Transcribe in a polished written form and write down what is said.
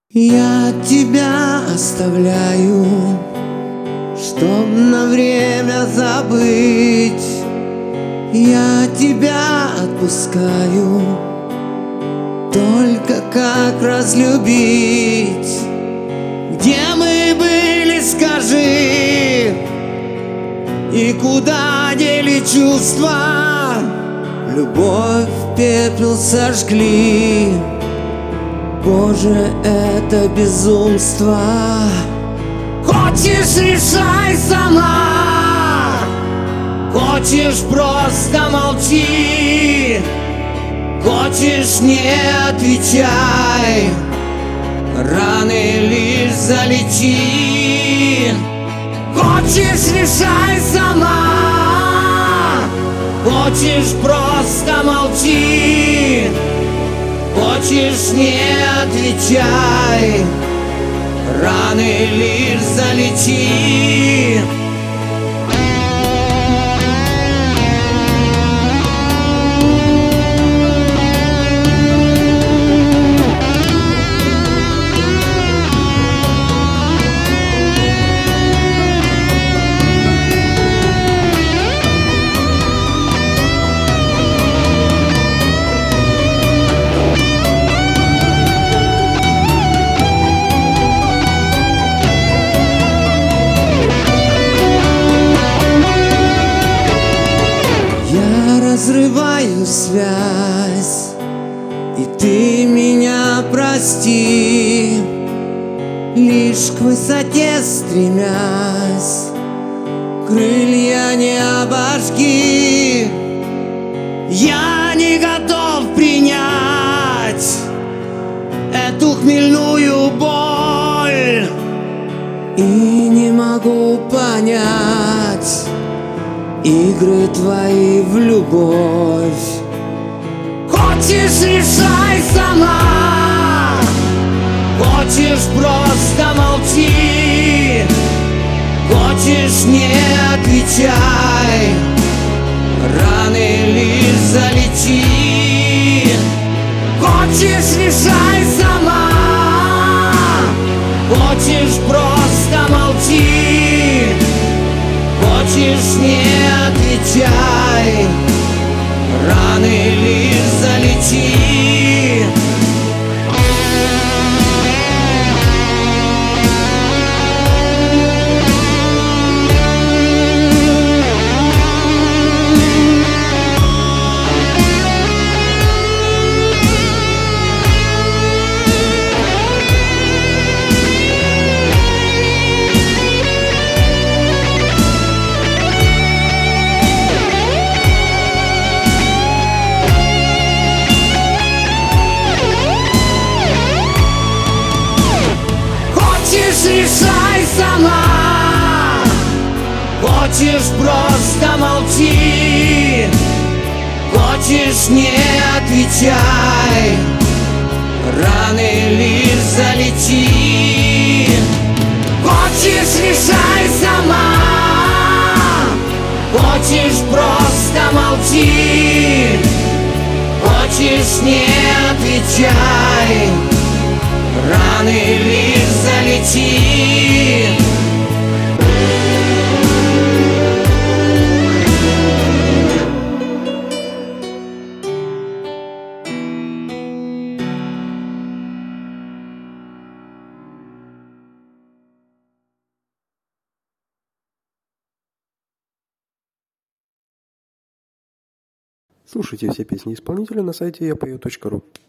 Я тебя оставляю, чтоб на время забыть. Я тебя отпускаю, только как разлюбить? Где мы были, скажи, и куда дели чувства? Любовь в пепел сожгли. Боже, это безумство. Хочешь, решай сама, хочешь, просто молчи, хочешь, не отвечай, раны лишь залечи. Хочешь, решай сама, хочешь, просто молчи, хочешь, не отвечай, раны лишь залечи. Разрываю связь, и ты меня прости, лишь к высоте стремясь, крылья не обожги. Я не готов принять эту хмельную боль и не могу понять игры твои в любовь. Хочешь, решай сама, хочешь, просто молчи, хочешь, не отвечай, раны лишь залечи. Хочешь, решай сама, хочешь, просто молчи, хочешь, не отвечай, раны лишь залечи. Решай сама, хочешь, просто молчи, хочешь, не отвечай, раны лишь залечи. Хочешь, решай сама, хочешь, просто молчи, хочешь, не отвечай, раны лишь залечи. Слушайте все песни исполнителя на сайте yapeo.ru.